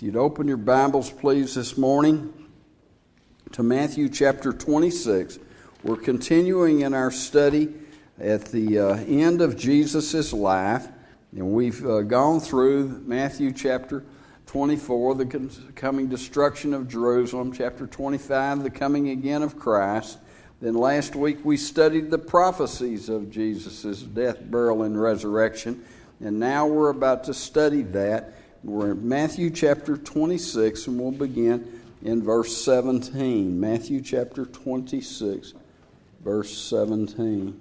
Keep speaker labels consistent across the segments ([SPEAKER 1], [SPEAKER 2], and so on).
[SPEAKER 1] If you'd open your Bibles, please, this morning to Matthew chapter 26. We're continuing in our study at the end of Jesus' life, and we've gone through Matthew chapter 24, the coming destruction of Jerusalem, chapter 25, the coming again of Christ. Then last week we studied the prophecies of Jesus' death, burial, and resurrection, and now we're about to study that. We're in Matthew chapter 26, and we'll begin in verse 17. Matthew chapter 26, verse 17.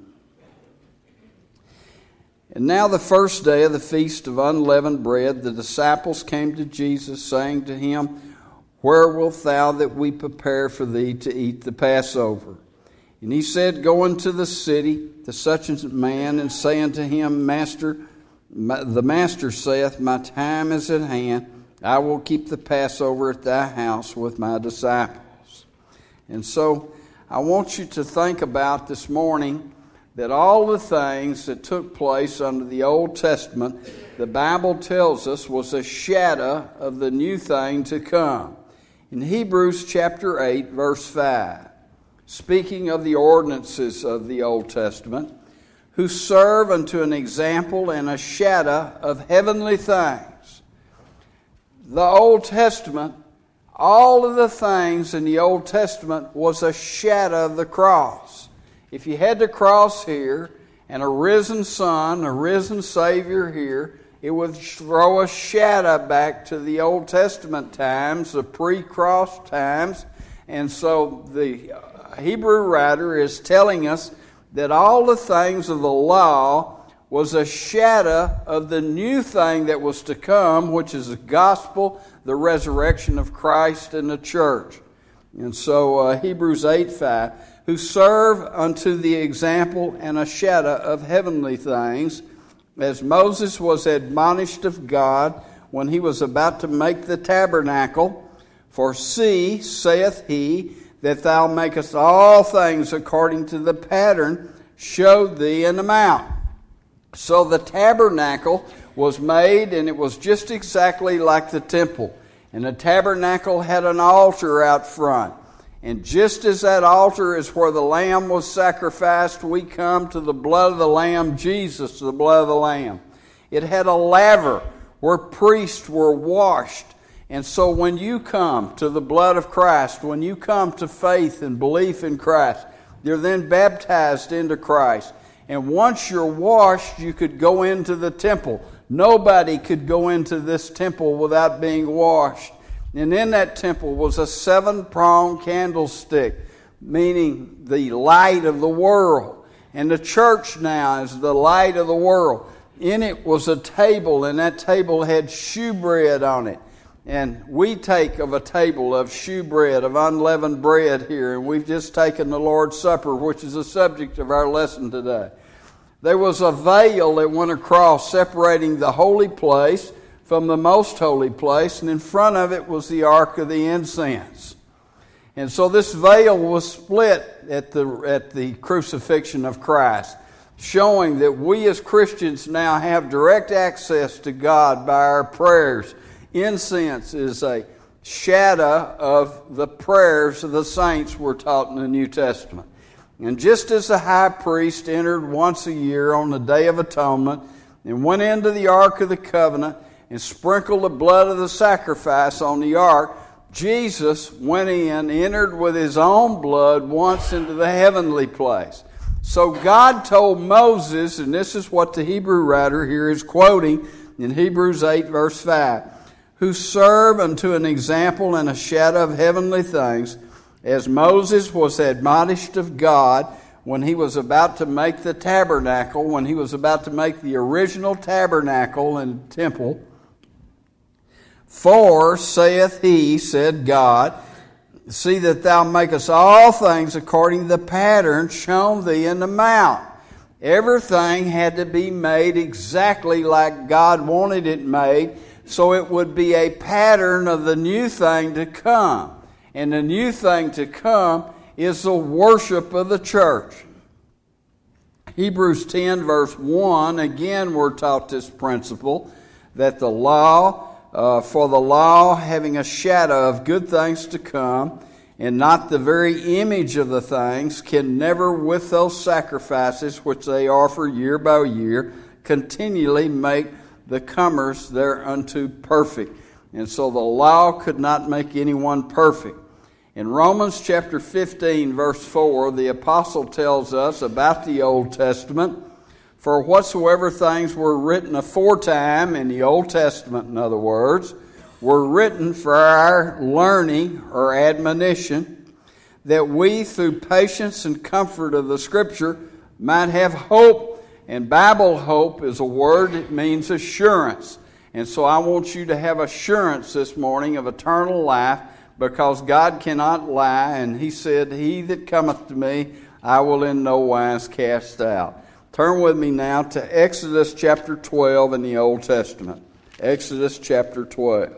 [SPEAKER 1] And now the first day of the feast of unleavened bread, the disciples came to Jesus, saying to him, "Where wilt thou that we prepare for thee to eat the Passover?" And he said, "Go into the city to such a man, and say unto him, Master, the Master saith, My time is at hand. I will keep the Passover at thy house with my disciples." And so I want you to think about this morning that all the things that took place under the Old Testament, the Bible tells us, was a shadow of the new thing to come. In Hebrews chapter 8, verse 5, speaking of the ordinances of the Old Testament, who serve unto an example and a shadow of heavenly things. The Old Testament, all of the things in the Old Testament was a shadow of the cross. If you had the cross here and a risen Son, a risen Savior here, it would throw a shadow back to the Old Testament times, the pre-cross times. And so the Hebrew writer is telling us that all the things of the law was a shadow of the new thing that was to come, which is the gospel, the resurrection of Christ and the church. And so Hebrews 8:5, who serve unto the example and a shadow of heavenly things, as Moses was admonished of God when he was about to make the tabernacle. For see, saith he, that thou makest all things according to the pattern showed thee in the mount. So the tabernacle was made, and it was just exactly like the temple. And the tabernacle had an altar out front. And just as that altar is where the lamb was sacrificed, we come to the blood of the lamb, Jesus, the blood of the lamb. It had a laver where priests were washed. And so when you come to the blood of Christ, when you come to faith and belief in Christ, you're then baptized into Christ. And once you're washed, you could go into the temple. Nobody could go into this temple without being washed. And in that temple was a 7-pronged candlestick, meaning the light of the world. And the church now is the light of the world. In it was a table, and that table had shewbread on it. And we take of a table of shewbread, of unleavened bread here, and we've just taken the Lord's Supper, which is the subject of our lesson today. There was a veil that went across, separating the holy place from the most holy place, and in front of it was the ark of the incense. And so this veil was split at the crucifixion of Christ, showing that we as Christians now have direct access to God by our prayers. Incense is a shadow of the prayers of the saints we're taught in the New Testament. And just as the high priest entered once a year on the Day of Atonement and went into the Ark of the Covenant and sprinkled the blood of the sacrifice on the ark, Jesus went in, entered with his own blood once into the heavenly place. So God told Moses, and this is what the Hebrew writer here is quoting in Hebrews 8 verse 5, who serve unto an example and a shadow of heavenly things, as Moses was admonished of God when he was about to make the tabernacle, when he was about to make the original tabernacle and temple. For, saith he, said God, see that thou makest all things according to the pattern shown thee in the mount. Everything had to be made exactly like God wanted it made, so it would be a pattern of the new thing to come. And the new thing to come is the worship of the church. Hebrews 10 verse 1, again we're taught this principle, that the law for the law, having a shadow of good things to come, and not the very image of the things, can never with those sacrifices which they offer year by year continually make the comers thereunto perfect. And so the law could not make anyone perfect. In Romans chapter 15, verse 4, the apostle tells us about the Old Testament, for whatsoever things were written aforetime, in the Old Testament, in other words, were written for our learning or admonition, that we through patience and comfort of the Scripture might have hope. And Bible hope is a word that means assurance. And so I want you to have assurance this morning of eternal life, because God cannot lie, and He said, "He that cometh to me, I will in no wise cast out." Turn with me now to Exodus chapter 12 in the Old Testament. Exodus chapter 12.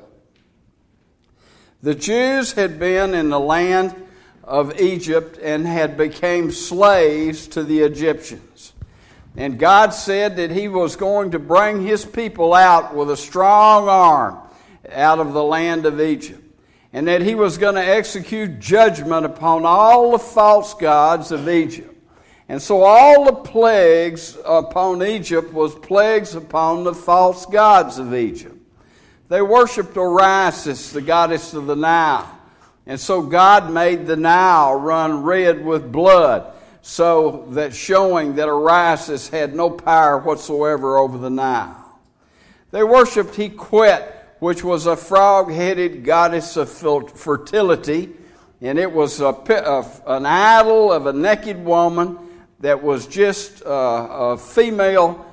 [SPEAKER 1] The Jews had been in the land of Egypt and had become slaves to the Egyptians. And God said that He was going to bring His people out with a strong arm out of the land of Egypt, and that He was going to execute judgment upon all the false gods of Egypt. And so all the plagues upon Egypt was plagues upon the false gods of Egypt. They worshipped Osiris, the goddess of the Nile. And so God made the Nile run red with blood, so that showing that Osiris had no power whatsoever over the Nile. They worshipped Hequet, which was a frog-headed goddess of fertility, and it was an idol of a naked woman that was just a female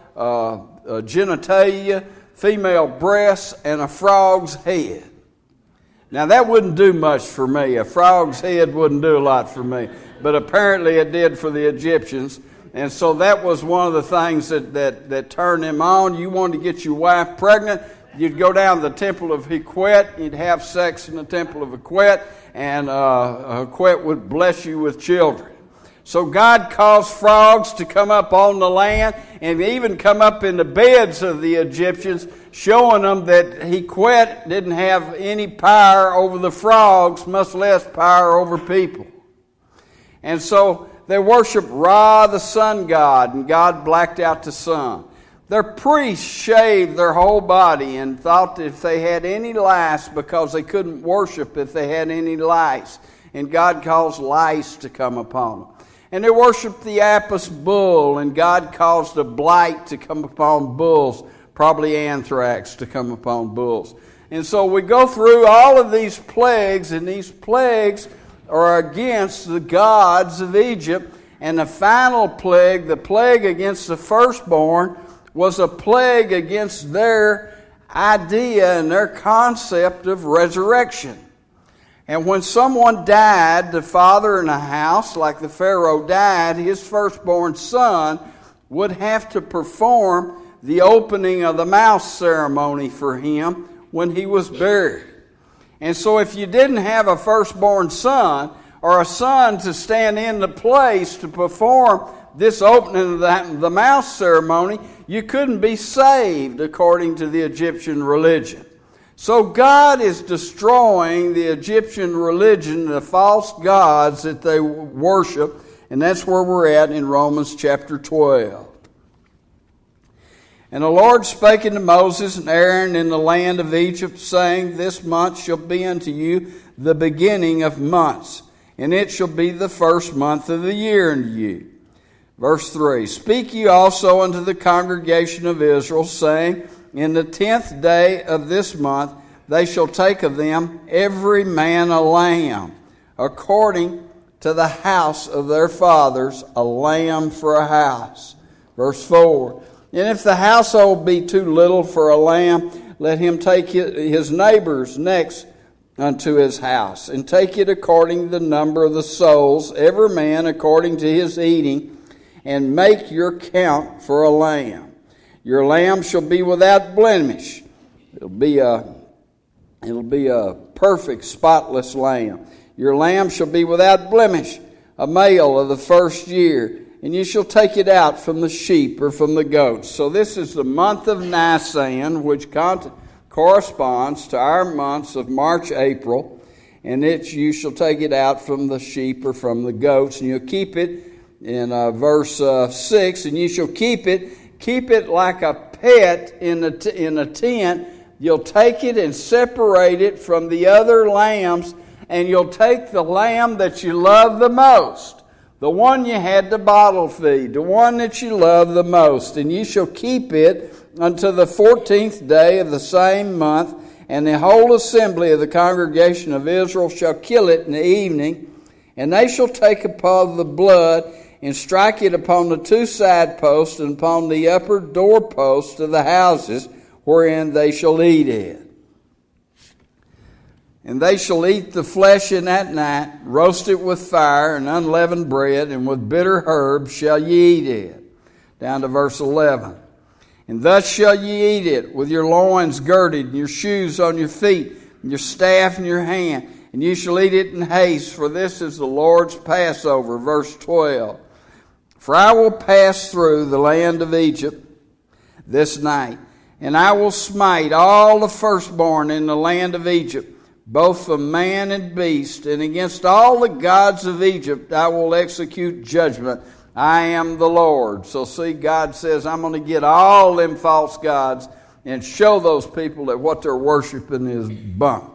[SPEAKER 1] genitalia, female breasts, and a frog's head. Now that wouldn't do much for me. A frog's head wouldn't do a lot for me. But apparently it did for the Egyptians. And so that was one of the things that turned them on. You wanted to get your wife pregnant, you'd go down to the temple of Hequet, you'd have sex in the temple of Hequet, and Hequet would bless you with children. So God caused frogs to come up on the land and even come up in the beds of the Egyptians, showing them that Hequet didn't have any power over the frogs, much less power over people. And so they worshiped Ra, the sun god, and God blacked out the sun. Their priests shaved their whole body and thought that if they had any lice, because they couldn't worship if they had any lice, and God caused lice to come upon them. And they worshiped the Apis bull, and God caused a blight to come upon bulls, probably anthrax to come upon bulls. And so we go through all of these plagues, and these plagues are against the gods of Egypt. And the final plague, the plague against the firstborn, was a plague against their idea and their concept of resurrection. And when someone died, the father in a house, like the Pharaoh died, his firstborn son would have to perform the opening of the mouth ceremony for him when he was buried. And so if you didn't have a firstborn son, or a son to stand in the place to perform this opening of the mouth ceremony, you couldn't be saved according to the Egyptian religion. So God is destroying the Egyptian religion, the false gods that they worship, and that's where we're at in Romans chapter 12. And the Lord spake unto Moses and Aaron in the land of Egypt, saying, This month shall be unto you the beginning of months, and it shall be the first month of the year unto you. Verse 3, Speak ye also unto the congregation of Israel, saying, In the 10th day of this month they shall take of them every man a lamb, according to the house of their fathers, a lamb for a house. Verse 4, And if the household be too little for a lamb, let him take his neighbor's next unto his house, and take it according to the number of the souls, every man according to his eating, and make your count for a lamb. Your lamb shall be without blemish. It'll be a perfect, spotless lamb. Your lamb shall be without blemish, a male of the first year, and you shall take it out from the sheep or from the goats. So this is the month of Nisan, which corresponds to our months of March, April, and you shall take it out from the sheep or from the goats, and you'll keep it in verse 6, and you shall keep it like a pet in a tent. You'll take it and separate it from the other lambs, and you'll take the lamb that you love the most, the one you had to bottle feed, the one that you love the most, and you shall keep it unto the 14th day of the same month, and the whole assembly of the congregation of Israel shall kill it in the evening, and they shall take upon the blood and strike it upon the two side posts and upon the upper doorposts of the houses wherein they shall eat it. And they shall eat the flesh in that night, roast it with fire and unleavened bread, and with bitter herbs shall ye eat it. Down to verse 11. And thus shall ye eat it, with your loins girded, and your shoes on your feet, and your staff in your hand. And you shall eat it in haste, for this is the Lord's Passover. Verse 12. For I will pass through the land of Egypt this night, and I will smite all the firstborn in the land of Egypt, both of man and beast, and against all the gods of Egypt I will execute judgment. I am the Lord. So see, God says, I'm going to get all them false gods and show those people that what they're worshiping is bunk.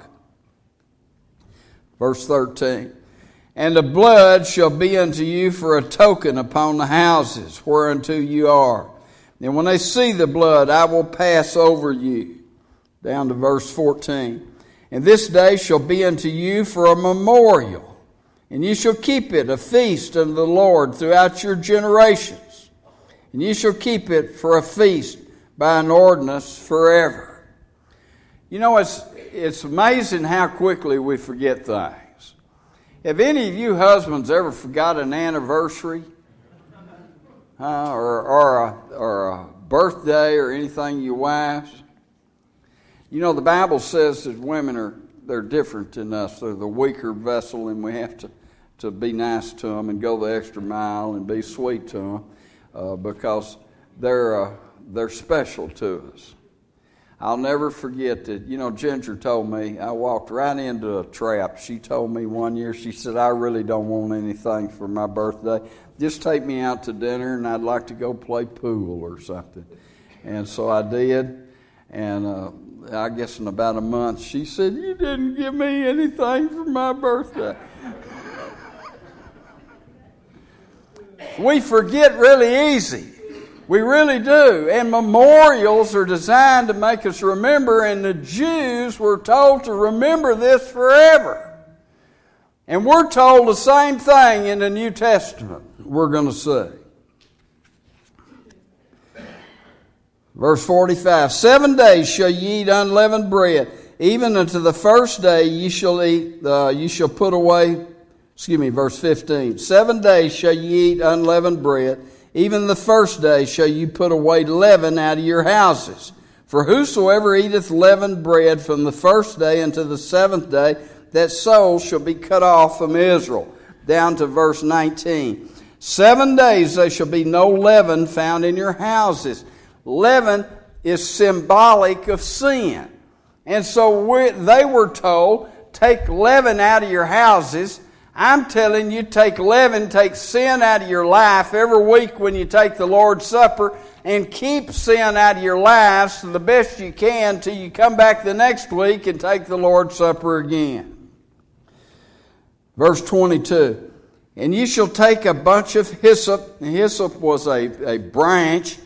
[SPEAKER 1] Verse 13. And the blood shall be unto you for a token upon the houses whereunto you are. And when they see the blood, I will pass over you. Down to verse 14. And this day shall be unto you for a memorial. And you shall keep it a feast unto the Lord throughout your generations. And you shall keep it for a feast by an ordinance forever. You know, it's amazing how quickly we forget things. Have any of you husbands ever forgot an anniversary? Or a birthday or anything your wives? You know, the Bible says that women they're different than us. They're the weaker vessel, and we have to be nice to them and go the extra mile and be sweet to them because they're special to us. I'll never forget that, you know, Ginger told me, I walked right into a trap. She told me one year, she said, I really don't want anything for my birthday. Just take me out to dinner, and I'd like to go play pool or something. And so I did, and I guess in about a month, she said, you didn't give me anything for my birthday. We forget really easy. We really do. And memorials are designed to make us remember, and the Jews were told to remember this forever. And we're told the same thing in the New Testament, we're going to see. Verse 45, 7 days shall ye eat unleavened bread, even unto the first day ye shall eat, ye shall put away, verse 15. 7 days shall ye eat unleavened bread, even the first day shall you put away leaven out of your houses. For whosoever eateth leavened bread from the first day unto the 7th day, that soul shall be cut off from Israel. Down to verse 19. 7 days there shall be no leaven found in your houses. Leaven is symbolic of sin. And so they were told, take leaven out of your houses. I'm telling you, take leaven, take sin out of your life every week when you take the Lord's Supper, and keep sin out of your lives to the best you can till you come back the next week and take the Lord's Supper again. Verse 22, and you shall take a bunch of hyssop. Hyssop was a branch,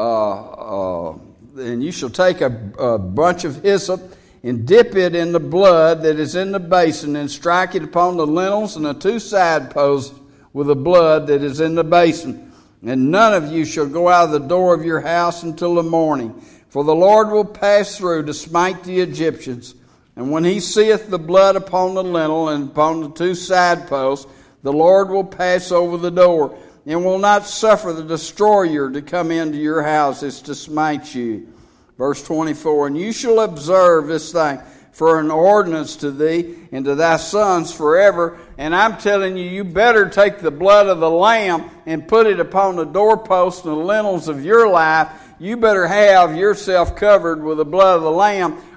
[SPEAKER 1] and you shall take a bunch of hyssop, and dip it in the blood that is in the basin, and strike it upon the lintels and the two side posts with the blood that is in the basin. And none of you shall go out of the door of your house until the morning. For the Lord will pass through to smite the Egyptians. And when he seeth the blood upon the lintel and upon the two side posts, the Lord will pass over the door, and will not suffer the destroyer to come into your houses to smite you. Verse 24, and you shall observe this thing for an ordinance to thee and to thy sons forever. And I'm telling you, you better take the blood of the Lamb and put it upon the doorposts and the lintels of your life. You better have yourself covered with the blood of the Lamb,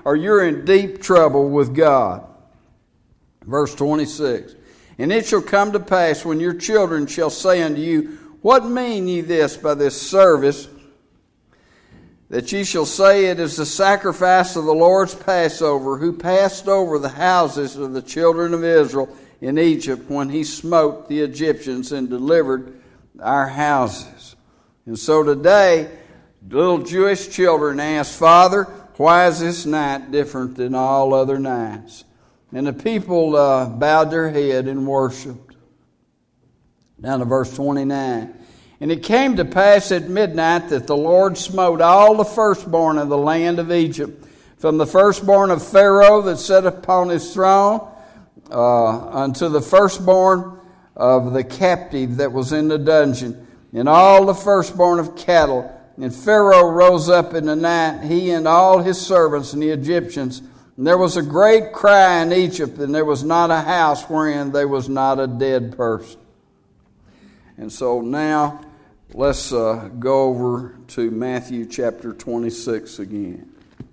[SPEAKER 1] or you're in deep trouble with God. Verse 26. And it shall come to pass when your children shall say unto you, What mean ye this by this service? That ye shall say, It is the sacrifice of the Lord's Passover, who passed over the houses of the children of Israel in Egypt when he smote the Egyptians and delivered our houses. And so today, little Jewish children ask, Father, why is this night different than all other nights? And the people bowed their head and worshiped. Down to verse 29. And it came to pass at midnight that the Lord smote all the firstborn of the land of Egypt, from the firstborn of Pharaoh that sat upon his throne, unto the firstborn of the captive that was in the dungeon, and all the firstborn of cattle. And Pharaoh rose up in the night, he and all his servants and the Egyptians. And there was a great cry in Egypt, and there was not a house wherein there was not a dead person. And so now, let's go over to Matthew chapter 26 again.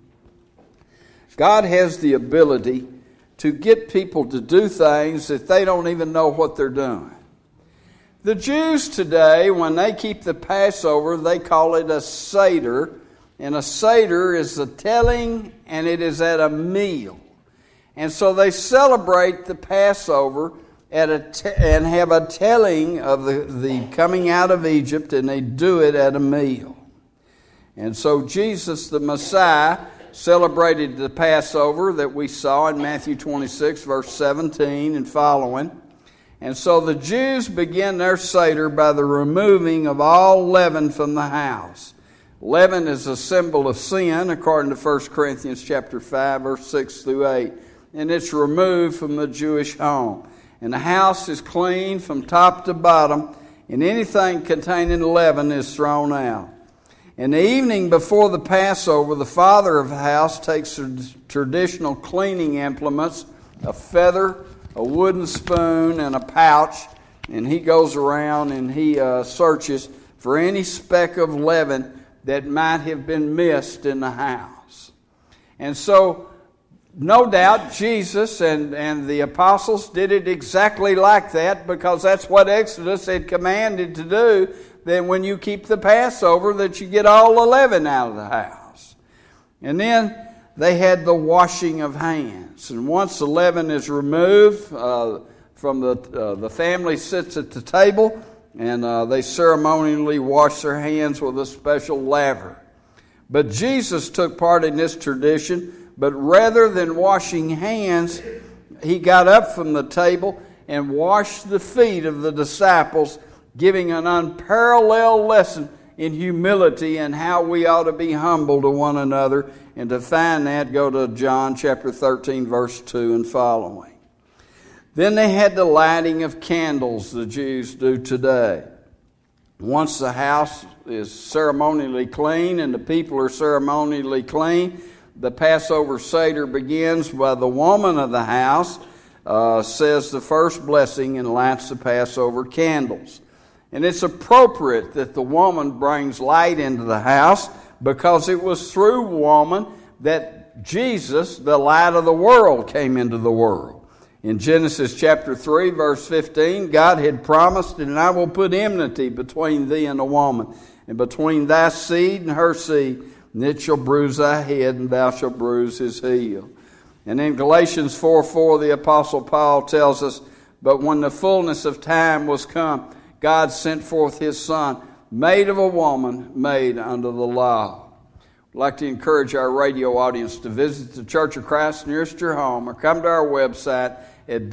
[SPEAKER 1] God has the ability to get people to do things that they don't even know what they're doing. The Jews today, when they keep the Passover, they call it a Seder. And a Seder is a telling, and it is at a meal. And so they celebrate the Passover and have a telling of the coming out of Egypt, and they do it at a meal. And so Jesus, the Messiah, celebrated the Passover that we saw in Matthew 26, verse 17 and following. And so the Jews begin their Seder by the removing of all leaven from the house. Leaven is a symbol of sin, according to 1 Corinthians chapter 5, verse 6 through 8. And it's removed from the Jewish home. And the house is clean from top to bottom, and anything containing leaven is thrown out. In the evening before the Passover, the father of the house takes the traditional cleaning implements, a feather, a wooden spoon, and a pouch, and he goes around and he searches for any speck of leaven that might have been missed in the house. And so, no doubt Jesus and the apostles did it exactly like that, because that's what Exodus had commanded to do, that when you keep the Passover, that you get all the leaven out of the house. And then they had the washing of hands. And once the leaven is removed from the family sits at the table, and they ceremonially wash their hands with a special laver. But Jesus took part in this tradition. But rather than washing hands, he got up from the table and washed the feet of the disciples, giving an unparalleled lesson in humility and how we ought to be humble to one another. And to find that, go to John chapter 13, verse 2 and following. Then they had the lighting of candles, the Jews do today. Once the house is ceremonially clean and the people are ceremonially clean, the Passover Seder begins by the woman of the house says the first blessing and lights the Passover candles. And it's appropriate that the woman brings light into the house, because it was through woman that Jesus, the light of the world, came into the world. In Genesis chapter 3, verse 15, God had promised, and I will put enmity between thee and the woman, and between thy seed and her seed, and it shall bruise thy head, and thou shalt bruise his heel. And in Galatians 4:4, the Apostle Paul tells us, But when the fullness of time was come, God sent forth his Son, made of a woman, made under the law. I'd like to encourage our radio audience to visit the Church of Christ nearest your home, or come to our website at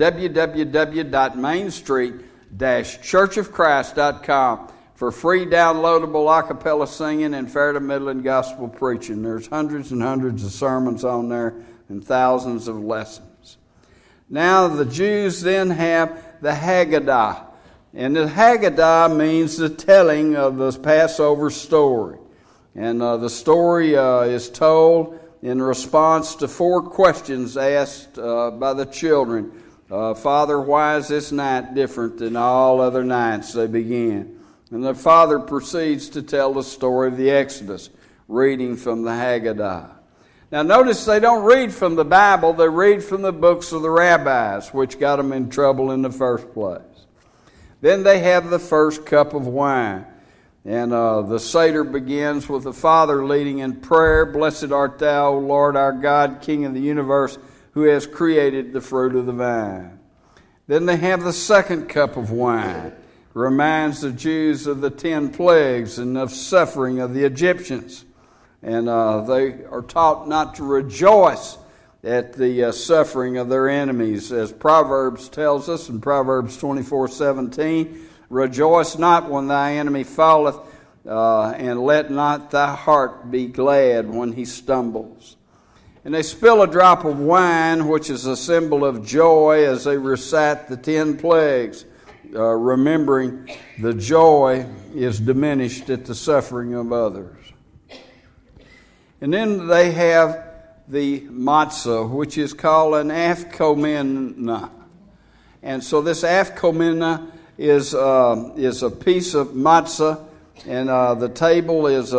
[SPEAKER 1] www.mainstreet-churchofchrist.com for free downloadable a cappella singing and fair to Midland gospel preaching. There's hundreds and hundreds of sermons on there and thousands of lessons. Now the Jews then have the Haggadah. And the Haggadah means the telling of the Passover story. And the story is told in response to 4 questions asked by the children. Father, why is this night different than all other nights? They began. And the father proceeds to tell the story of the Exodus, reading from the Haggadah. Now notice they don't read from the Bible, they read from the books of the rabbis, which got them in trouble in the first place. Then they have the first cup of wine. And the Seder begins with the Father leading in prayer. Blessed art thou, O Lord our God, King of the universe, who has created the fruit of the vine. Then they have the second cup of wine. Reminds the Jews of the 10 plagues and of suffering of the Egyptians. And they are taught not to rejoice at the suffering of their enemies. As Proverbs tells us in Proverbs 24:17, rejoice not when thy enemy falleth, and let not thy heart be glad when he stumbles. And they spill a drop of wine, which is a symbol of joy, as they recite the 10 plagues, remembering the joy is diminished at the suffering of others. And then they have the matzah, which is called an afkomenah. And so this afkomenah is a piece of matzah, and on the table is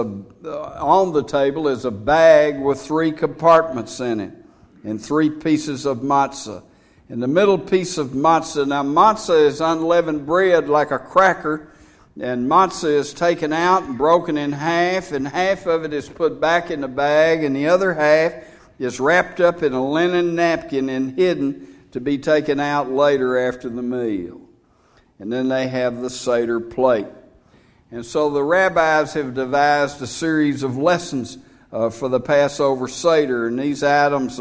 [SPEAKER 1] a bag with 3 compartments in it, and 3 pieces of matzah. And the middle piece of matzah, now matzah is unleavened bread like a cracker, and matzah is taken out and broken in half, and half of it is put back in the bag, and the other half is wrapped up in a linen napkin and hidden to be taken out later after the meal. And then they have the Seder plate. And so the rabbis have devised a series of lessons for the Passover Seder, and these items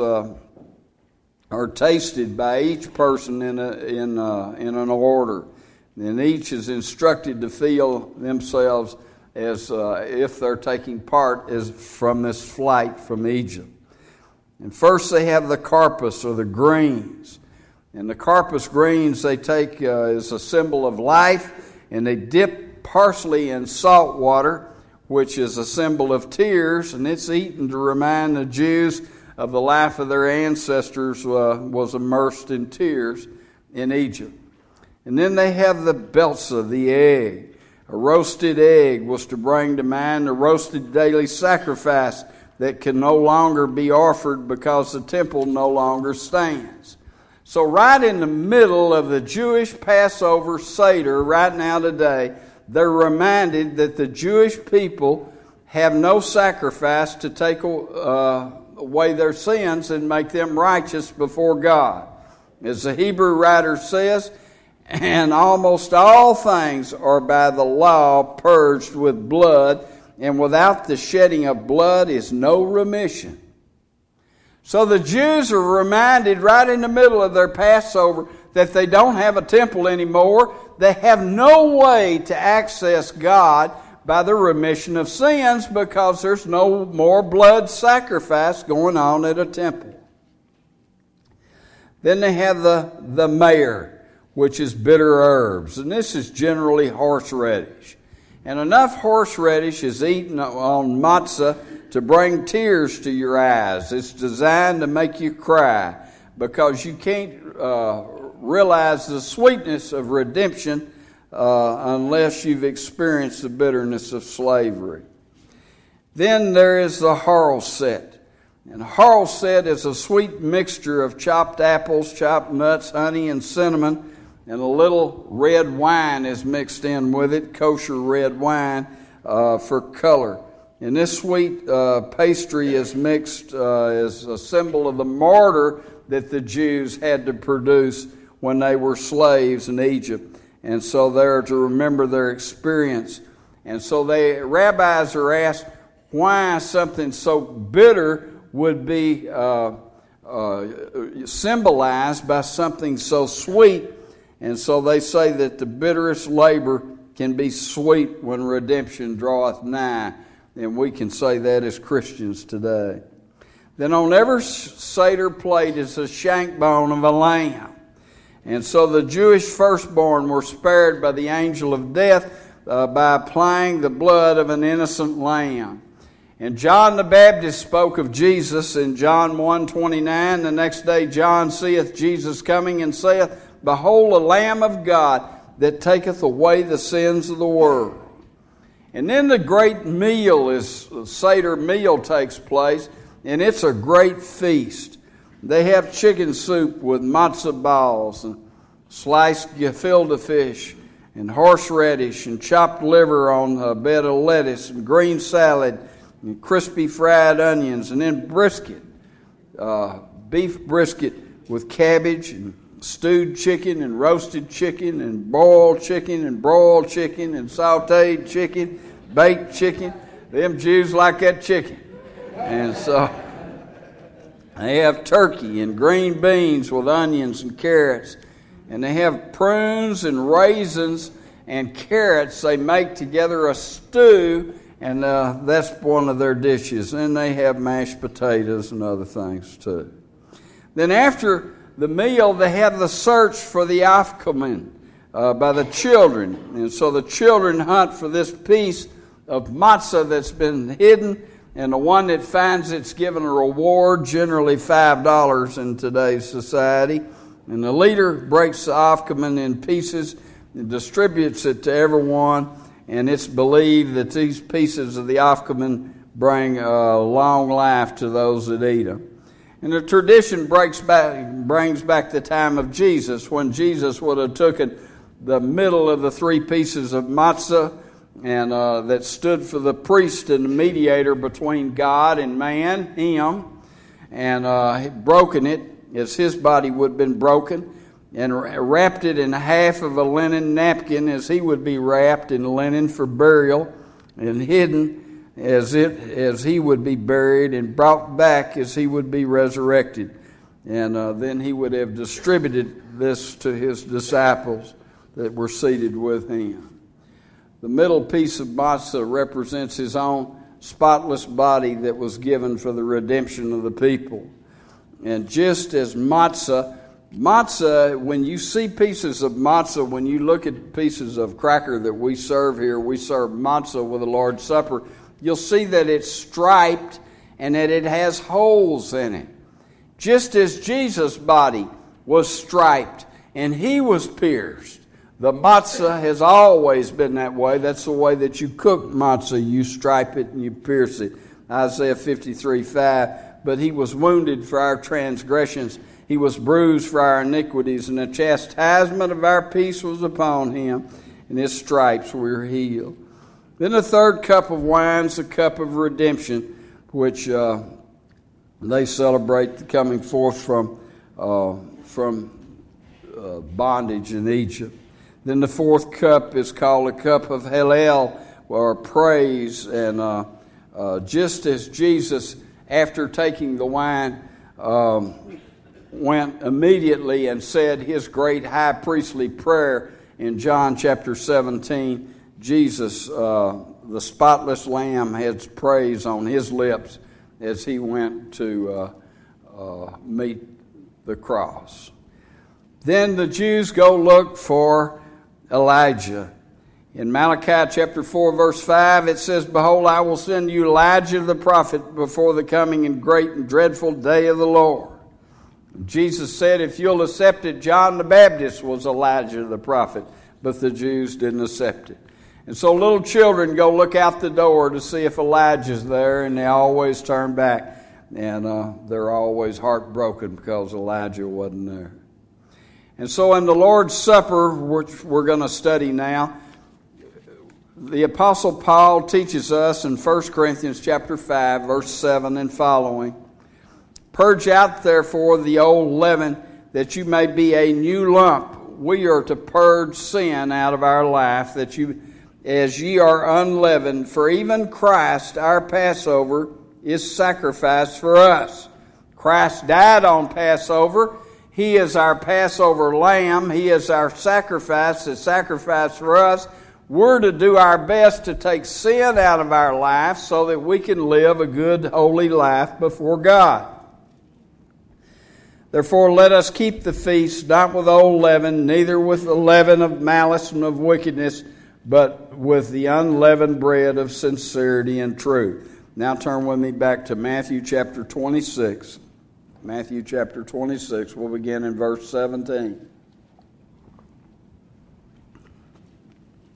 [SPEAKER 1] are tasted by each person in an order. And each is instructed to feel themselves as if they're taking part as from this flight from Egypt. And first they have the karpas, or the greens. And the karpas greens they take as a symbol of life, and they dip parsley in salt water, which is a symbol of tears, and it's eaten to remind the Jews of the life of their ancestors was immersed in tears in Egypt. And then they have the belza, the egg. A roasted egg was to bring to mind the roasted daily sacrifice that can no longer be offered because the temple no longer stands. So right in the middle of the Jewish Passover Seder right now today, they're reminded that the Jewish people have no sacrifice to take away their sins and make them righteous before God. As the Hebrew writer says, and almost all things are by the law purged with blood, and without the shedding of blood is no remission. So the Jews are reminded right in the middle of their Passover that they don't have a temple anymore. They have no way to access God by the remission of sins because there's no more blood sacrifice going on at a temple. Then they have the mayor, which is bitter herbs, and this is generally horseradish. And enough horseradish is eaten on matzah to bring tears to your eyes. It's designed to make you cry because you can't realize the sweetness of redemption unless you've experienced the bitterness of slavery. Then there is the haroset. And haroset is a sweet mixture of chopped apples, chopped nuts, honey, and cinnamon, and a little red wine is mixed in with it, kosher red wine for color. And this sweet pastry is mixed as a symbol of the mortar that the Jews had to produce when they were slaves in Egypt. And so they're to remember their experience. And so rabbis are asked why something so bitter would be symbolized by something so sweet. And so they say that the bitterest labor can be sweet when redemption draweth nigh. And we can say that as Christians today. Then on every Seder plate is a shank bone of a lamb. And so the Jewish firstborn were spared by the angel of death by applying the blood of an innocent lamb. And John the Baptist spoke of Jesus in John 1:29. The next day John seeth Jesus coming and saith, Behold, the Lamb of God that taketh away the sins of the world. And then the great meal Seder meal takes place. and it's a great feast. They have chicken soup with matzo balls and sliced gefilte fish and horseradish and chopped liver on a bed of lettuce and green salad and crispy fried onions, and then brisket, beef brisket with cabbage and stewed chicken and roasted chicken and boiled chicken and broiled chicken and sauteed chicken, baked chicken. Them Jews like that chicken. And so they have turkey and green beans with onions and carrots. And they have prunes and raisins and carrots. They make together a stew, and that's one of their dishes. And they have mashed potatoes and other things too. Then after the meal, they have the search for the afikomen by the children. And so the children hunt for this piece of matzah that's been hidden, and the one that finds it's given a reward, generally $5 in today's society. And the leader breaks the afikomen in pieces and distributes it to everyone, and it's believed that these pieces of the afikomen bring long life to those that eat them. And the tradition brings back the time of Jesus, when Jesus would have taken the middle of the three pieces of matzah, and that stood for the priest and the mediator between God and man, him, and broken it as his body would have been broken, and wrapped it in half of a linen napkin as he would be wrapped in linen for burial, and hidden as he would be buried, and brought back as he would be resurrected. And then he would have distributed this to his disciples that were seated with him. The middle piece of matzah represents his own spotless body that was given for the redemption of the people. And just as matzah, when you see pieces of matzah, when you look at pieces of cracker that we serve here, we serve matzah with the Lord's Supper, you'll see that it's striped and that it has holes in it. Just as Jesus' body was striped and he was pierced, the matzah has always been that way. That's the way that you cook matzah. You stripe it and you pierce it. Isaiah 53:5. But he was wounded for our transgressions. He was bruised for our iniquities. And the chastisement of our peace was upon him. And his stripes we were healed. Then the third cup of wine is the cup of redemption, which they celebrate the coming forth from bondage in Egypt. Then the fourth cup is called a cup of Hallel, or praise. And just as Jesus, after taking the wine, went immediately and said his great high priestly prayer in John chapter 17, Jesus, the spotless Lamb, had praise on his lips as he went to meet the cross. Then the Jews go look for Elijah. In Malachi chapter 4 verse 5 it says, "Behold, I will send you Elijah the prophet before the coming and great and dreadful day of the Lord." Jesus said, if you'll accept it, John the Baptist was Elijah the prophet, but the Jews didn't accept it. And so little children go look out the door to see if Elijah's there, and they always turn back. And they're always heartbroken because Elijah wasn't there. And so in the Lord's Supper, which we're going to study now, the Apostle Paul teaches us in 1 Corinthians chapter 5, verse 7 and following, "Purge out therefore the old leaven, that you may be a new lump." We are to purge sin out of our life, that you, as ye are unleavened. For even Christ, our Passover, is sacrificed for us. Christ died on Passover. He is our Passover lamb. He is our sacrifice, the sacrifice for us. We're to do our best to take sin out of our life so that we can live a good, holy life before God. Therefore, let us keep the feast, not with old leaven, neither with the leaven of malice and of wickedness, but with the unleavened bread of sincerity and truth. Now turn with me back to Matthew chapter 26. Matthew chapter 26, we'll begin in verse 17.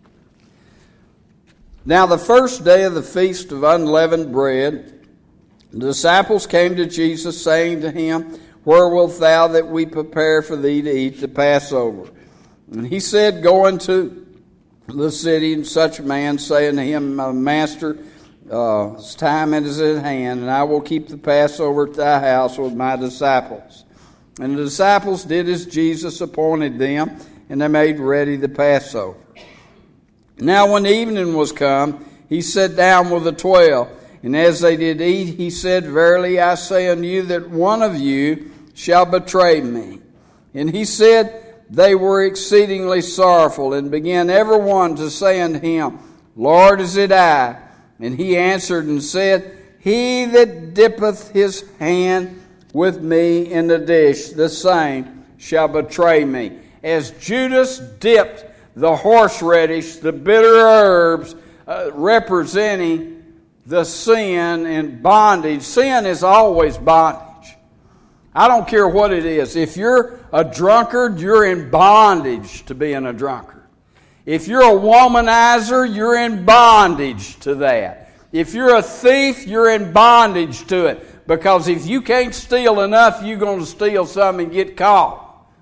[SPEAKER 1] "Now the first day of the feast of unleavened bread, The disciples came to Jesus, saying to him, Where wilt thou that we prepare for thee to eat the Passover? And he said, Go into the city, and such a man, saying to him, Master, time is at hand, and I will keep the Passover at thy house with my disciples. And the disciples did as Jesus appointed them, and they made ready the Passover. Now when evening was come, he sat down with the 12, and as they did eat, he said, Verily I say unto you that one of you shall betray me. And he said, They were exceedingly sorrowful, and began every one to say unto him, Lord, is it I? And he answered and said, He that dippeth his hand with me in the dish, the same shall betray me. As Judas dipped the horseradish, the bitter herbs, representing the sin and bondage. Sin is always bondage. I don't care what it is. If you're a drunkard, you're in bondage to being a drunkard. If you're a womanizer, you're in bondage to that. If you're a thief, you're in bondage to it. Because if you can't steal enough, you're going to steal some and get caught.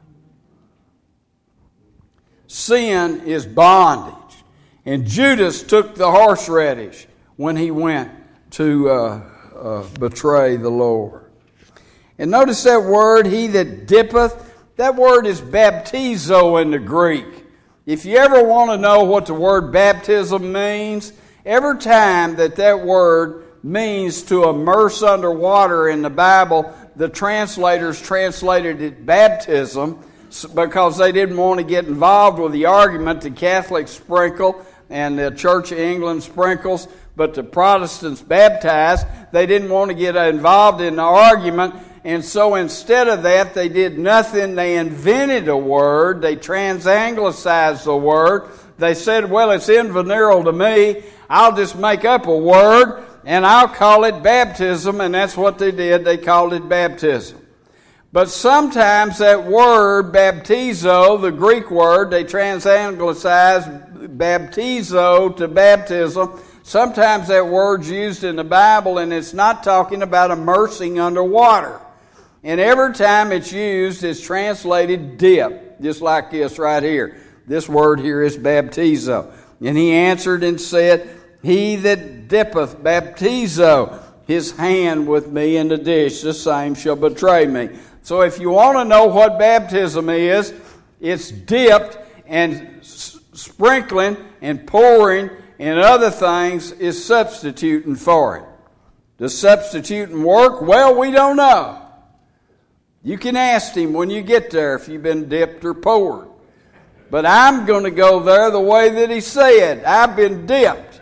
[SPEAKER 1] Sin is bondage. And Judas took the horseradish when he went to betray the Lord. And notice that word, he that dippeth, that word is baptizo in the Greek. If you ever want to know what the word baptism means, every time that word means to immerse underwater in the Bible, the translators translated it baptism because they didn't want to get involved with the argument the Catholics sprinkle and the Church of England sprinkles, but the Protestants baptize. They didn't want to get involved in the argument, and so instead of that, they did nothing. They invented a word. They transanglicized the word. They said, well, it's invenereal to me. I'll just make up a word, and I'll call it baptism, and that's what they did. They called it baptism. But sometimes that word, baptizo, the Greek word, they transanglicized baptizo to baptism. Sometimes that word's used in the Bible, and it's not talking about immersing underwater. And every time it's used, it's translated dip, just like this right here. This word here is baptizo. And he answered and said, He that dippeth baptizo his hand with me in the dish, the same shall betray me. So if you want to know what baptism is, it's dipped, and sprinkling and pouring and other things is substituting for it. Does substituting work? Well, we don't know. You can ask him when you get there if you've been dipped or poured. But I'm going to go there the way that he said. I've been dipped.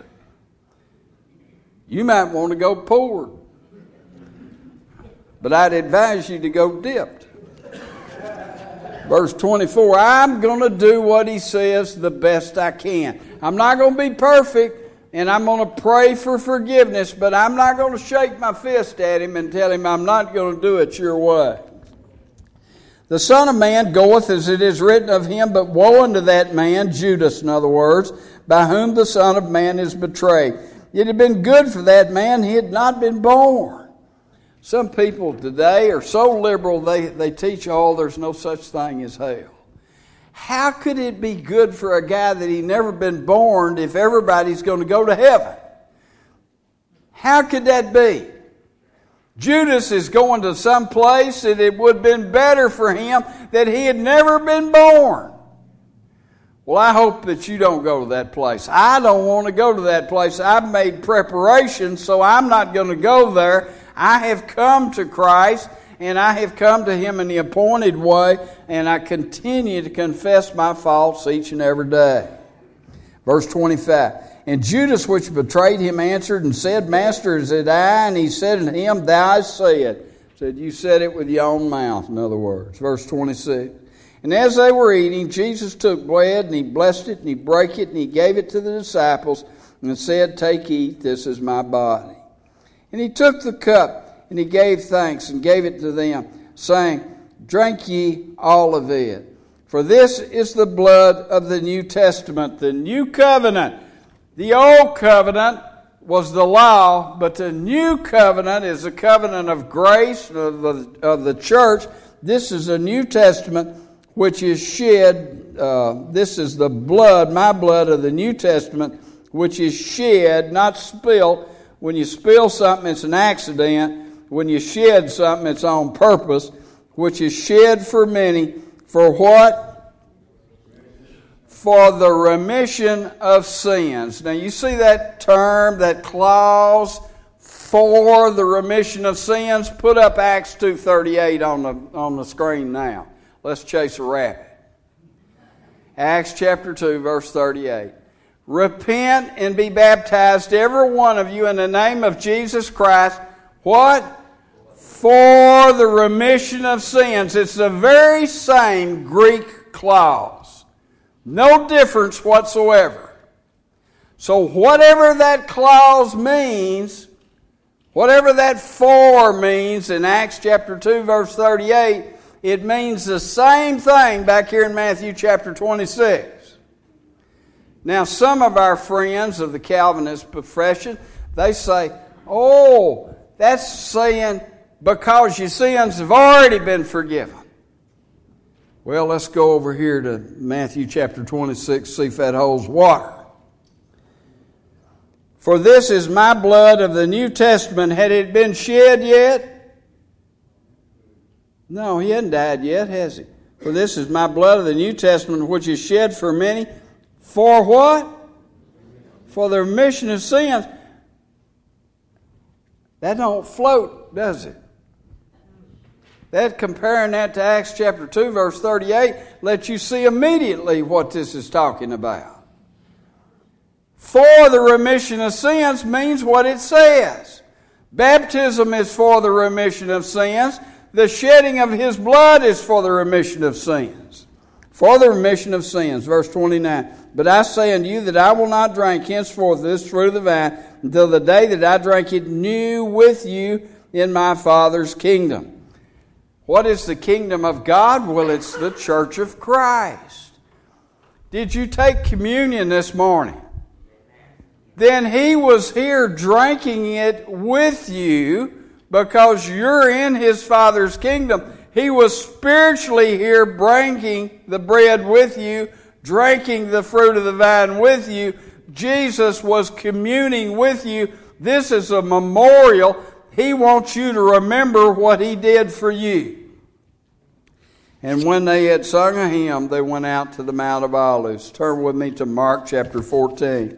[SPEAKER 1] You might want to go poured. But I'd advise you to go dipped. Verse 24, I'm going to do what he says the best I can. I'm not going to be perfect, and I'm going to pray for forgiveness, but I'm not going to shake my fist at him and tell him I'm not going to do it your way. The Son of Man goeth as it is written of him, but woe unto that man, Judas in other words, by whom the Son of Man is betrayed. It had been good for that man he had not been born. Some people today are so liberal they teach, there's no such thing as hell. How could it be good for a guy that he never been born if everybody's going to go to heaven? How could that be? Judas is going to some place that it would have been better for him that he had never been born. Well, I hope that you don't go to that place. I don't want to go to that place. I've made preparations, so I'm not going to go there. I have come to Christ, and I have come to him in the appointed way, and I continue to confess my faults each and every day. Verse 25, And Judas, which betrayed him, answered and said, Master, is it I? And he said unto him, Thou hast said. Said, you said it with your own mouth, in other words. Verse 26, And as they were eating, Jesus took bread, and he blessed it, and he brake it, and he gave it to the disciples, and said, Take, eat, this is my body. And he took the cup, and he gave thanks, and gave it to them, saying, Drink ye all of it. For this is the blood of the New Testament, the new covenant. The old covenant was the law, but the new covenant is a covenant of grace of the church. This is a New Testament which is shed. This is the blood, my blood of the New Testament, which is shed, not spilled. When you spill something, it's an accident. When you shed something, it's on purpose, which is shed for many. For what? For the remission of sins. Now you see that term, that clause, for the remission of sins? Put up Acts 2:38 on the screen now. Let's chase a rabbit. Acts chapter 2, verse 38. Repent and be baptized, every one of you, in the name of Jesus Christ. What? For the remission of sins. It's the very same Greek clause. No difference whatsoever. So whatever that clause means, whatever that for means in Acts chapter 2 verse 38, it means the same thing back here in Matthew chapter 26. Now some of our friends of the Calvinist profession, they say, oh, that's saying because your sins have already been forgiven. Well, let's go over here to Matthew chapter 26, see if that holds water. For this is my blood of the New Testament. Had it been shed yet? No, he hadn't died yet, has he? For this is my blood of the New Testament, which is shed for many. For what? For the remission of sins. That don't float, does it? That comparing that to Acts chapter 2 verse 38 lets you see immediately what this is talking about. For the remission of sins means what it says. Baptism is for the remission of sins. The shedding of His blood is for the remission of sins. For the remission of sins. Verse 29. But I say unto you that I will not drink henceforth this fruit of the vine until the day that I drink it new with you in my Father's kingdom. What is the kingdom of God? Well, it's the church of Christ. Did you take communion this morning? Then He was here drinking it with you because you're in His Father's kingdom. He was spiritually here breaking the bread with you, drinking the fruit of the vine with you. Jesus was communing with you. This is a memorial. He wants you to remember what He did for you. And when they had sung a hymn, they went out to the Mount of Olives. Turn with me to Mark chapter 14.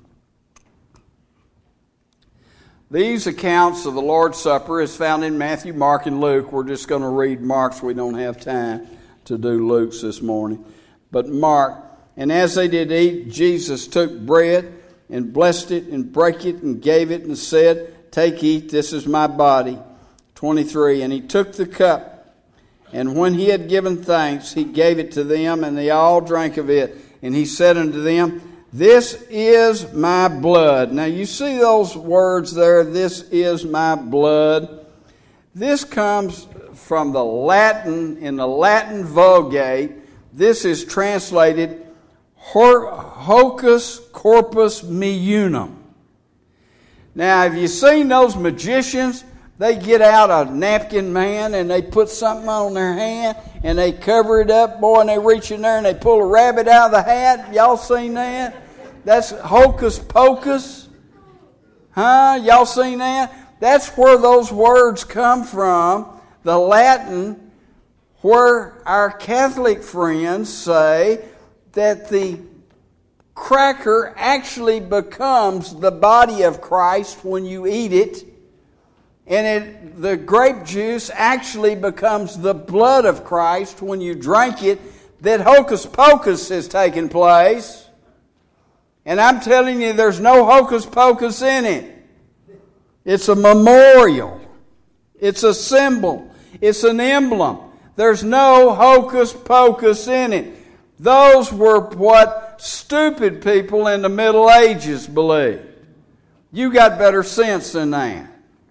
[SPEAKER 1] These accounts of the Lord's Supper is found in Matthew, Mark, and Luke. We're just going to read Mark's. We don't have time to do Luke's this morning. But Mark, and as they did eat, Jesus took bread and blessed it and brake it and gave it and said, Take, eat, this is my body. 23, and He took the cup. And when He had given thanks, He gave it to them, and they all drank of it. And He said unto them, This is my blood. Now you see those words there, this is my blood. This comes from the Latin, in the Latin Vulgate. This is translated Hocus Corpus Meunum. Now have you seen those magicians? They get out a napkin, man, and they put something on their hand, and they cover it up, boy, and they reach in there and they pull a rabbit out of the hat. Y'all seen that? That's hocus pocus. Huh? Y'all seen that? That's where those words come from. The Latin, where our Catholic friends say that the cracker actually becomes the body of Christ when you eat it. And the grape juice actually becomes the blood of Christ when you drink it. That hocus pocus has taken place. And I'm telling you, there's no hocus pocus in it. It's a memorial. It's a symbol. It's an emblem. There's no hocus pocus in it. Those were what stupid people in the Middle Ages believed. You got better sense than that.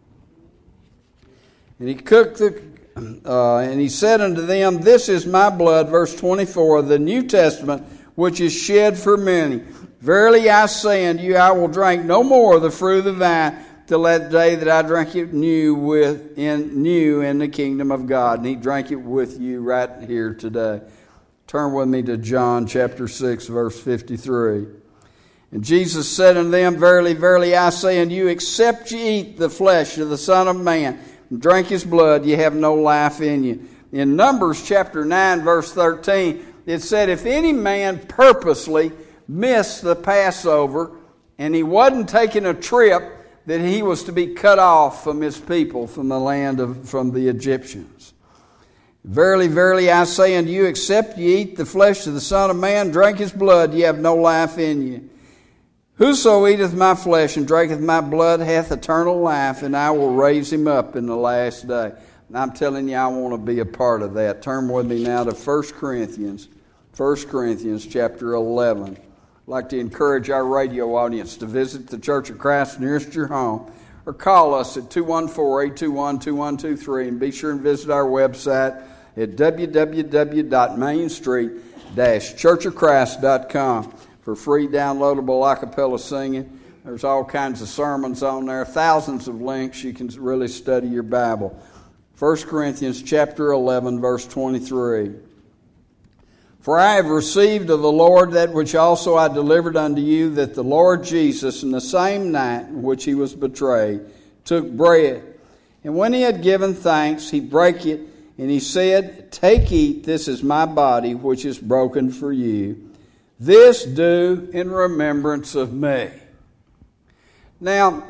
[SPEAKER 1] And he said unto them, This is my blood, verse 24, of the New Testament, which is shed for many. Verily I say unto you, I will drink no more of the fruit of the vine till that day that I drink it new in the kingdom of God. And he drank it with you right here today. Turn with me to John chapter 6, verse 53. And Jesus said unto them, Verily, verily, I say unto you, except ye eat the flesh of the Son of Man and drink his blood, ye have no life in you. In Numbers chapter 9, verse 13, it said, if any man purposely missed the Passover and he wasn't taking a trip, that he was to be cut off from his people, from the land from the Egyptians. Verily, verily, I say unto you, except ye eat the flesh of the Son of Man, drink his blood, ye have no life in you. Whoso eateth my flesh and drinketh my blood hath eternal life, and I will raise him up in the last day. And I'm telling you, I want to be a part of that. Turn with me now to 1 Corinthians chapter 11. I'd like to encourage our radio audience to visit the Church of Christ nearest your home, or call us at 214-821-2123, and be sure and visit our website at www.mainstreet-churchofchrist.com for free downloadable a cappella singing. There's all kinds of sermons on there, thousands of links. You can really study your Bible. 1 Corinthians chapter 11, verse 23. For I have received of the Lord that which also I delivered unto you, that the Lord Jesus, in the same night in which he was betrayed, took bread. And when he had given thanks, he brake it, and he said, Take, eat, this is my body, which is broken for you. This do in remembrance of me. Now,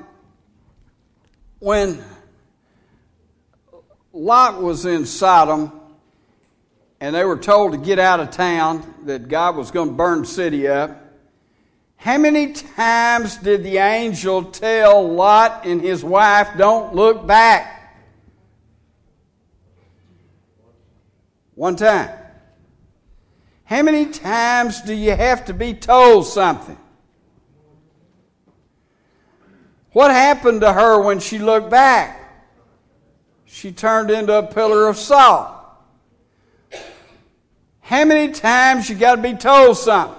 [SPEAKER 1] when Lot was in Sodom, and they were told to get out of town, that God was going to burn the city up, how many times did the angel tell Lot and his wife, don't look back? One time. How many times do you have to be told something? What happened to her when she looked back? She turned into a pillar of salt. How many times you got to be told something?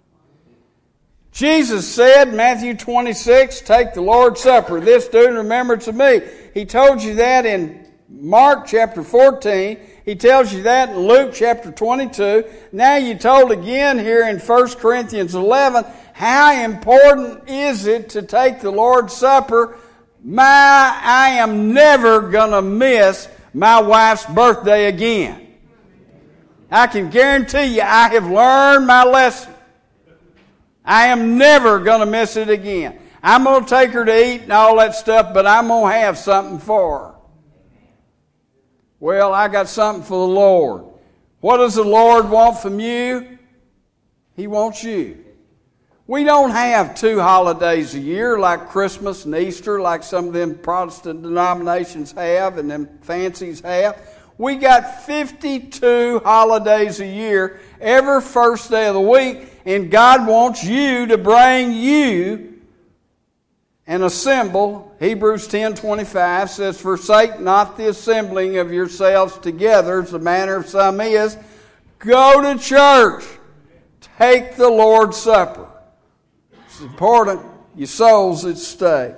[SPEAKER 1] Jesus said, Matthew 26, take the Lord's Supper. This do in remembrance of me. He told you that in Mark chapter 14. He tells you that in Luke chapter 22. Now you're told again here in 1 Corinthians 11. How important is it to take the Lord's Supper? I am never going to miss my wife's birthday again. I can guarantee you I have learned my lesson. I am never going to miss it again. I'm going to take her to eat and all that stuff, but I'm going to have something for her. Well, I got something for the Lord. What does the Lord want from you? He wants you. We don't have 2 holidays a year like Christmas and Easter, like some of them Protestant denominations have and them fancies have. We got 52 holidays a year, every first day of the week, and God wants you to bring you and assemble. Hebrews 10:25 says, forsake not the assembling of yourselves together, as the manner of some is. Go to church. Take the Lord's Supper. It's important. Your soul's at stake.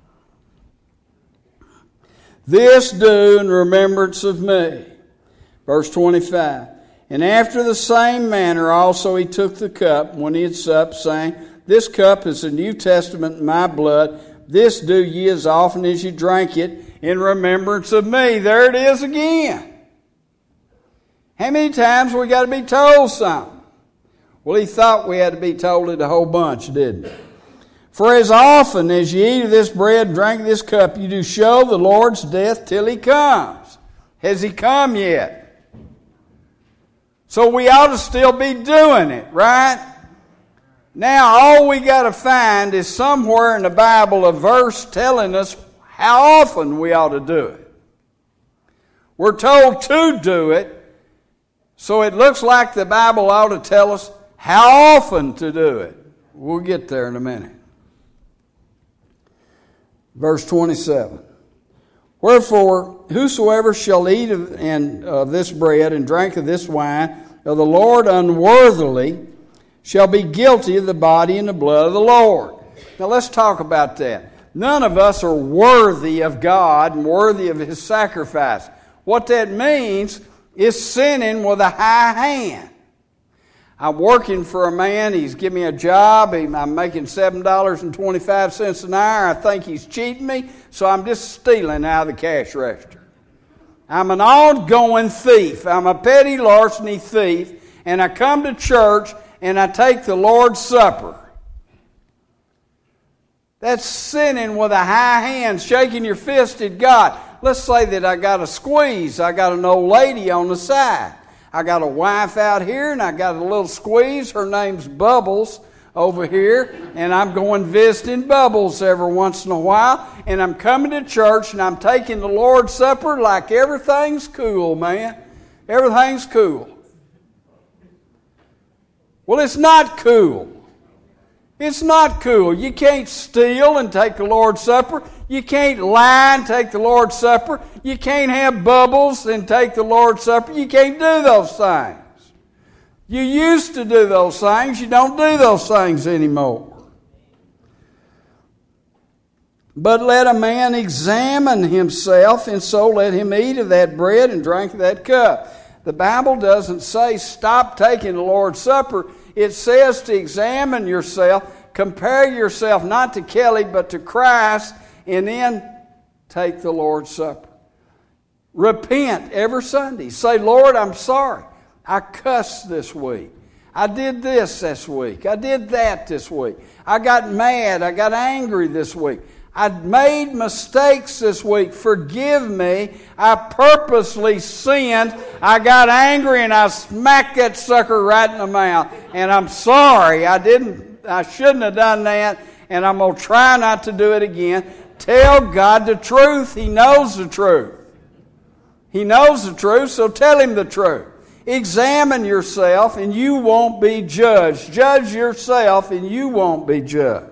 [SPEAKER 1] This do in remembrance of me. Verse 25. And after the same manner also he took the cup when he had supped, saying, This cup is the New Testament in my blood. This do ye as often as you drink it in remembrance of me. There it is again. How many times we got to be told something? Well, he thought we had to be told it a whole bunch, didn't he? For as often as you eat of this bread and drink of this cup, you do show the Lord's death till he comes. Has he come yet? So we ought to still be doing it, right? Now, all we got to find is somewhere in the Bible a verse telling us how often we ought to do it. We're told to do it, so it looks like the Bible ought to tell us how often to do it. We'll get there in a minute. Verse 27. Wherefore, whosoever shall eat of this bread and drink of this wine of the Lord unworthily shall be guilty of the body and the blood of the Lord. Now let's talk about that. None of us are worthy of God and worthy of His sacrifice. What that means is sinning with a high hand. I'm working for a man. He's giving me a job. I'm making $7.25 an hour. I think he's cheating me, so I'm just stealing out of the cash register. I'm an ongoing thief. I'm a petty larceny thief, and I come to church and I take the Lord's Supper. That's sinning with a high hand, shaking your fist at God. Let's say that I got a squeeze. I got an old lady on the side. I got a wife out here, and I got a little squeeze. Her name's Bubbles over here, and I'm going visiting Bubbles every once in a while, and I'm coming to church, and I'm taking the Lord's Supper like everything's cool, man. Everything's cool. Well, it's not cool. It's not cool. You can't steal and take the Lord's Supper. You can't lie and take the Lord's Supper. You can't have bubbles and take the Lord's Supper. You can't do those things. You used to do those things. You don't do those things anymore. But let a man examine himself, and so let him eat of that bread and drink of that cup. The Bible doesn't say stop taking the Lord's Supper. It says to examine yourself, compare yourself not to Kelly but to Christ, and then take the Lord's Supper. Repent every Sunday. Say, Lord, I'm sorry. I cussed this week. I did this week. I did that this week. I got mad. I got angry this week. I made mistakes this week. Forgive me. I purposely sinned. I got angry and I smacked that sucker right in the mouth. And I'm sorry. I shouldn't have done that. And I'm going to try not to do it again. Tell God the truth. He knows the truth. He knows the truth, so tell Him the truth. Examine yourself and you won't be judged. Judge yourself and you won't be judged.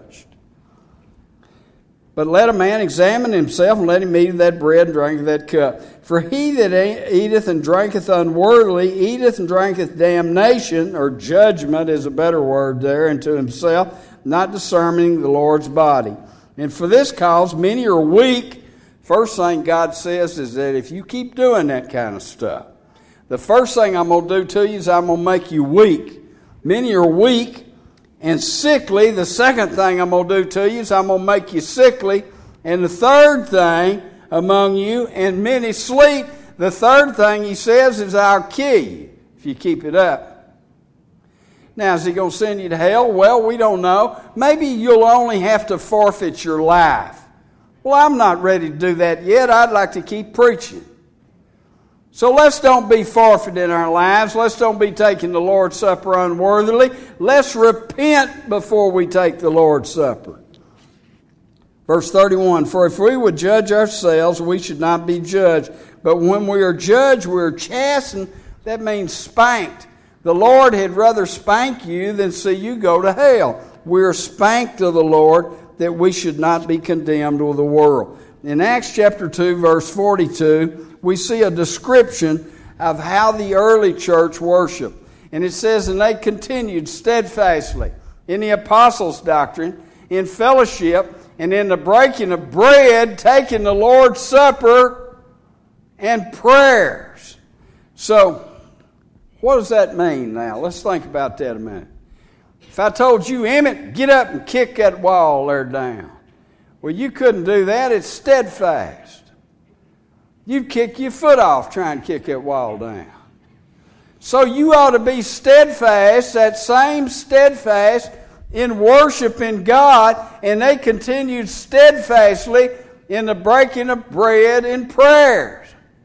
[SPEAKER 1] But let a man examine himself, and let him eat of that bread and drink of that cup. For he that eateth and drinketh unworthily eateth and drinketh damnation, or judgment is a better word there, unto himself, not discerning the Lord's body. And for this cause many are weak. First thing God says is that if you keep doing that kind of stuff, the first thing I'm going to do to you is I'm going to make you weak. Many are weak and sickly. The second thing I'm going to do to you is I'm going to make you sickly. And the third thing among you, and many sleep. The third thing He says is I'll kill you if you keep it up. Now, is He going to send you to hell? Well, we don't know. Maybe you'll only have to forfeit your life. Well, I'm not ready to do that yet. I'd like to keep preaching. So let's don't be forfeiting our lives. Let's don't be taking the Lord's Supper unworthily. Let's repent before we take the Lord's Supper. Verse 31, for if we would judge ourselves, we should not be judged. But when we are judged, we are chastened. That means spanked. The Lord had rather spank you than see you go to hell. We are spanked of the Lord, that we should not be condemned with the world. In Acts chapter 2, verse 42, we see a description of how the early church worshiped. And it says, and they continued steadfastly in the apostles' doctrine, in fellowship, and in the breaking of bread, taking the Lord's Supper, and prayers. So, what does that mean now? Let's think about that a minute. If I told you, Emmett, get up and kick that wall there down. Well, you couldn't do that. It's steadfast. You'd kick your foot off trying to kick that wall down. So you ought to be steadfast, that same steadfast in worshiping God, and they continued steadfastly in the breaking of bread and prayers.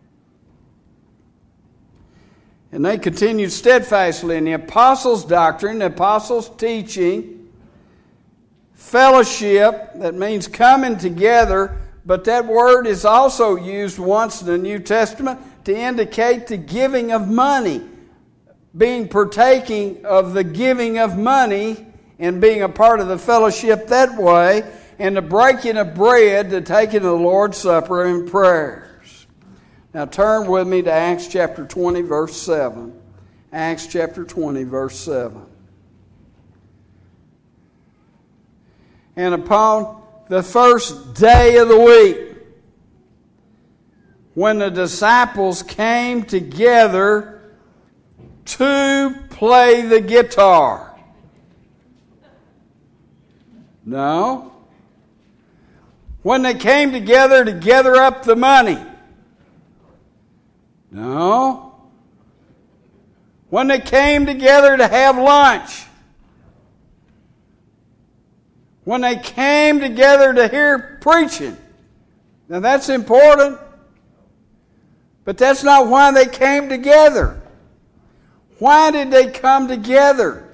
[SPEAKER 1] And they continued steadfastly in the apostles' doctrine, the apostles' teaching, fellowship, that means coming together, but that word is also used once in the New Testament to indicate the giving of money, being partaking of the giving of money and being a part of the fellowship that way, and the breaking of bread to taking the Lord's Supper and prayers. Now turn with me to Acts chapter 20, verse 7. Acts chapter 20, verse 7. And upon the first day of the week, when the disciples came together to play the guitar. No. When they came together to gather up the money. No. When they came together to have lunch. When they came together to hear preaching. Now that's important. But that's not why they came together. Why did they come together?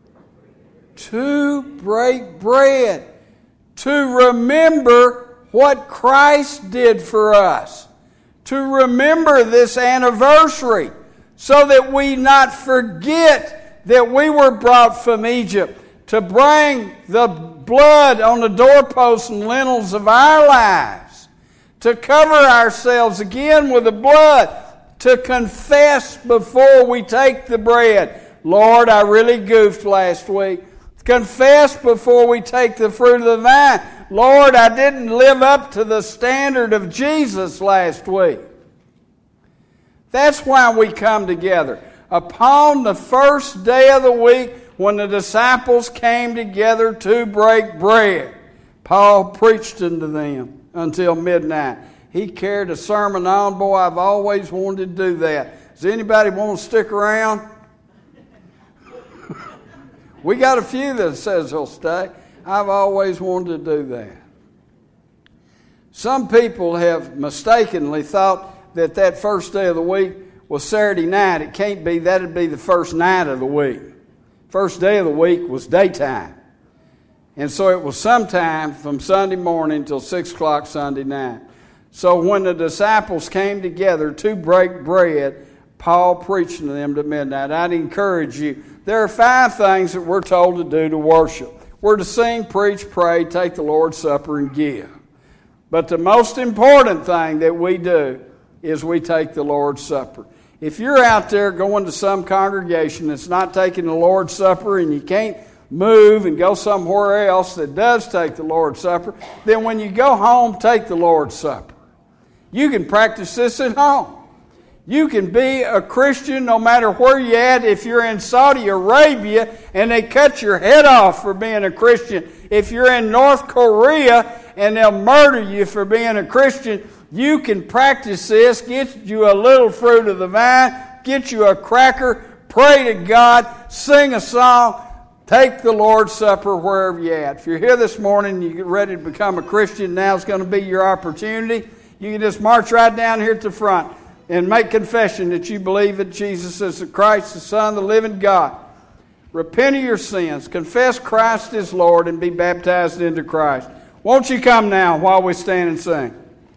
[SPEAKER 1] To break bread. To remember what Christ did for us. To remember this anniversary. So that we not forget that we were brought from Egypt. To bring the blood on the doorposts and lintels of our lives. To cover ourselves again with the blood. To confess before we take the bread. Lord, I really goofed last week. Confess before we take the fruit of the vine. Lord, I didn't live up to the standard of Jesus last week. That's why we come together. Upon the first day of the week, when the disciples came together to break bread, Paul preached unto them until midnight. He carried a sermon on. Boy, I've always wanted to do that. Does anybody want to stick around? We got a few that says they'll stay. I've always wanted to do that. Some people have mistakenly thought that first day of the week was Saturday night. It can't be. That'd be the first night of the week. First day of the week was daytime. And so it was sometime from Sunday morning till 6 o'clock Sunday night. So when the disciples came together to break bread, Paul preached to them to midnight. I'd encourage you. There are 5 things that we're told to do to worship. We're to sing, preach, pray, take the Lord's Supper, and give. But the most important thing that we do is we take the Lord's Supper. If you're out there going to some congregation that's not taking the Lord's Supper and you can't move and go somewhere else that does take the Lord's Supper, then when you go home, take the Lord's Supper. You can practice this at home. You can be a Christian no matter where you're at. If you're in Saudi Arabia and they cut your head off for being a Christian. If you're in North Korea and they'll murder you for being a Christian, you can practice this. Get you a little fruit of the vine. Get you a cracker. Pray to God. Sing a song. Take the Lord's Supper wherever you're at. If you're here this morning and you get ready to become a Christian, now's going to be your opportunity. You can just march right down here at the front and make confession that you believe that Jesus is the Christ, the Son of the living God. Repent of your sins. Confess Christ is Lord and be baptized into Christ. Won't you come now while we stand and sing?